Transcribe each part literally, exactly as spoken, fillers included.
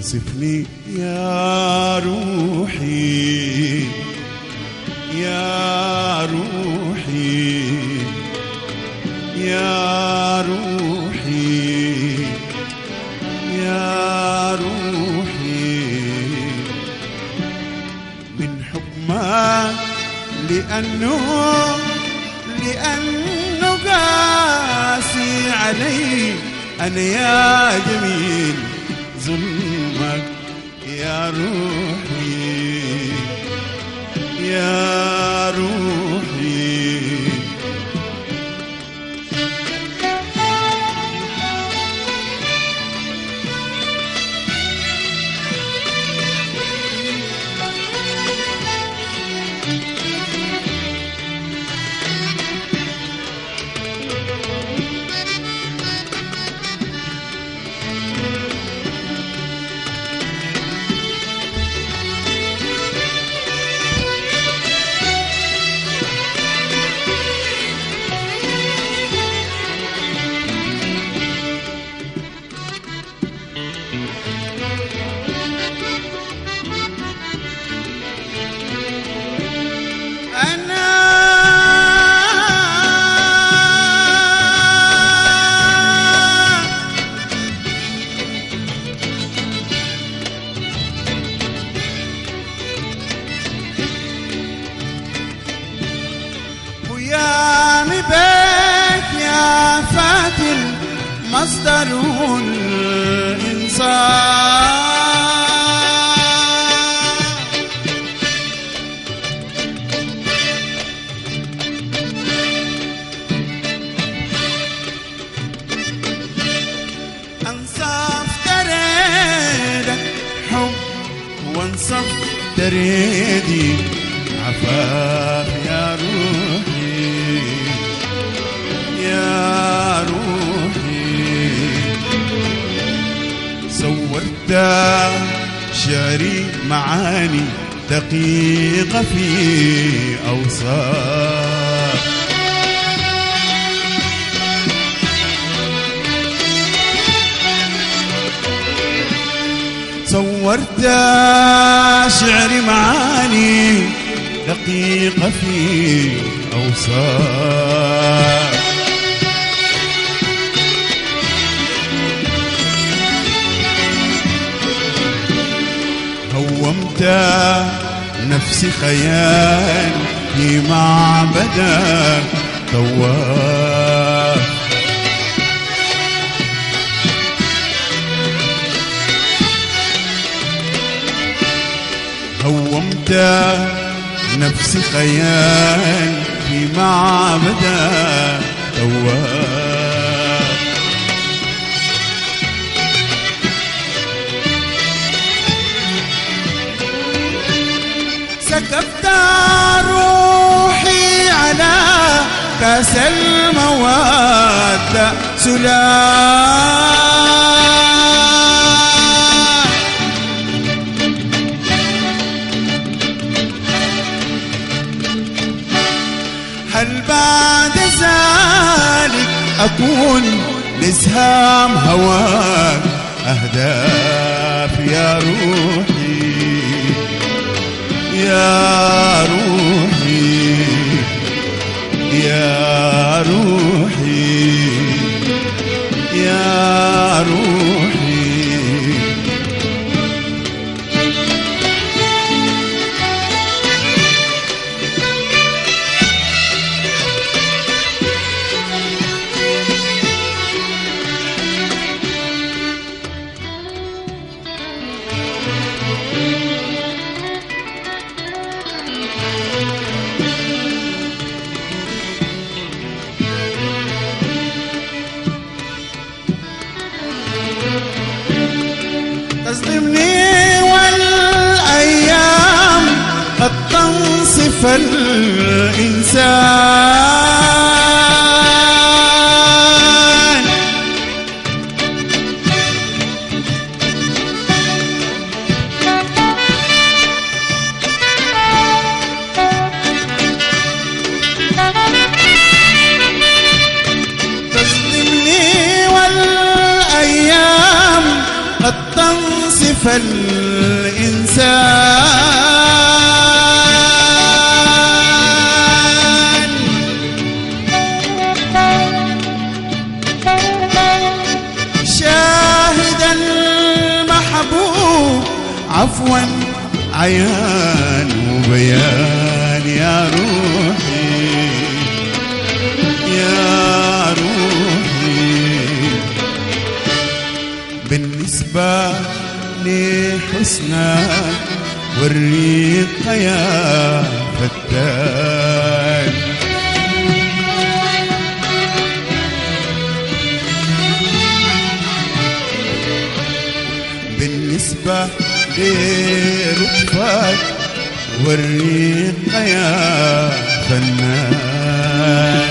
اوصفني يا روحي يا روحي يا روحي يا روحي من حب ما لأنه لأنه قاسي علي أنا يا جميل ظلمك يا روحي يا روحي بيك يا فاتن مصدر الإنسان أنصف تريدك حب وانصف تريدي عفاف يا روحي يا روحي صورت شعري معاني دقيقة في أوصاف صورت شعري معاني دقيقة في أوصاف هومت نفسي خيال في معبدك طواف هومت نفسي خيال في معبدك طواف سكبت روحي على كاس المودة سلام هل بعد ذلك أكون لزهام هواك أهداف يا روحي يا روحي يا روحي يا روحي الإنسان. شاهد المحبوب عفوا عيان وبيان يا روحي يا روحي. بالنسبة لحسنك والريق يا فتان. بالنسبة لرتبك والريق يا فنان.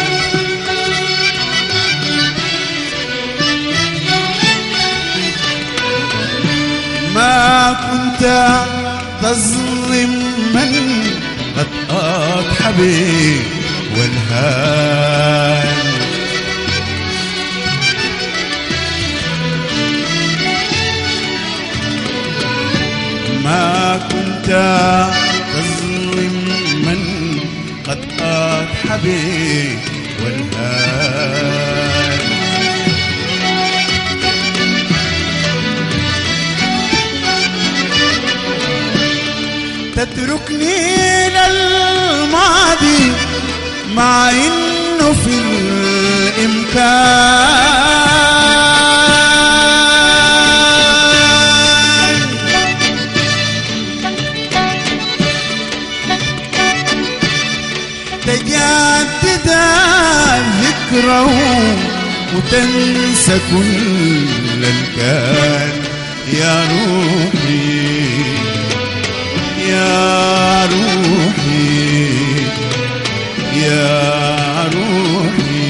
ما كنت تظلم من قد أضحى والهان. ما كنت تظلم من قد أضحى والهان. تتركني للماضي مع إنه في الإمكان. تجدد الذكرى وتنسى كل الكان يا روحي يا روحي يا روحي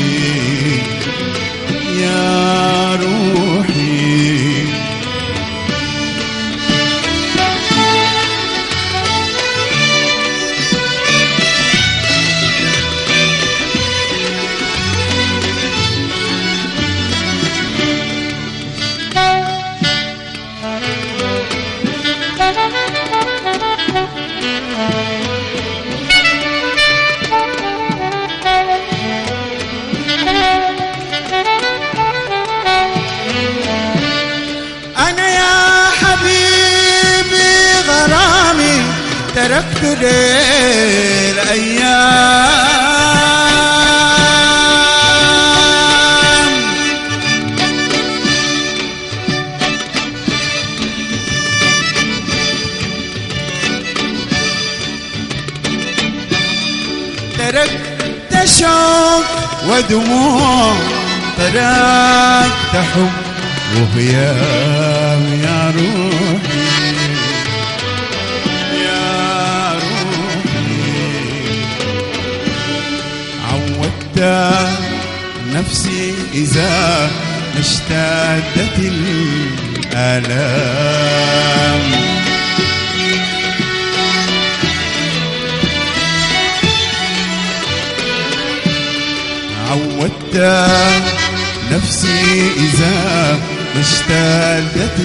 يا روحي. تركت ليل أيام. تركت شوق ودموع، تركت حب وهيام يا روحي نفسي إذا اشتدت الآلام. عودت نفسي إذا اشتدت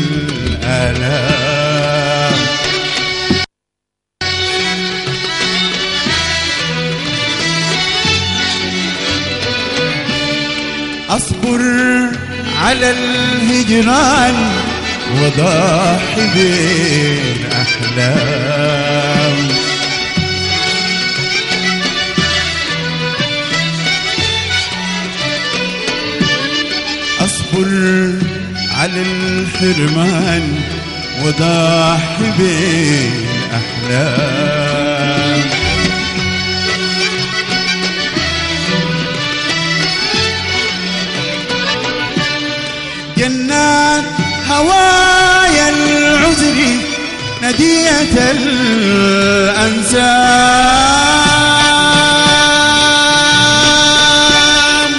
الآلام. أصبر على الهجران وضاحي بين أحلام. أصبر على الحرمان وضاحي بين أحلام. جنات هوايا العذر ندية الأنسام.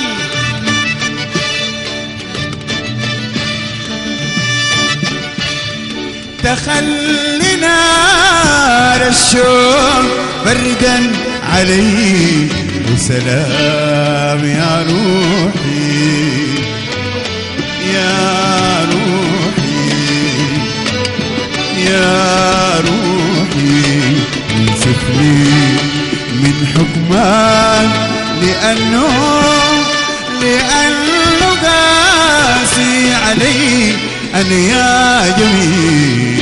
تخلي نار الشوق بردا علي وسلام يا روحي يا روحي الزمان لأنه لأنه قاسي علي أنا يا جميل